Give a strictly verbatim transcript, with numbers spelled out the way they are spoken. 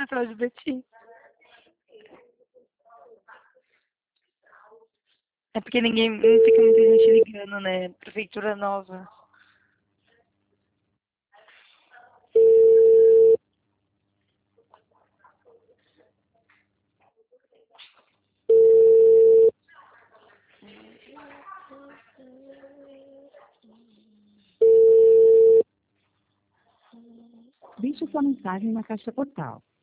Central de Betim. É porque ninguém, não fica muita gente ligando, né? Prefeitura nova. Deixe sua mensagem na caixa postal.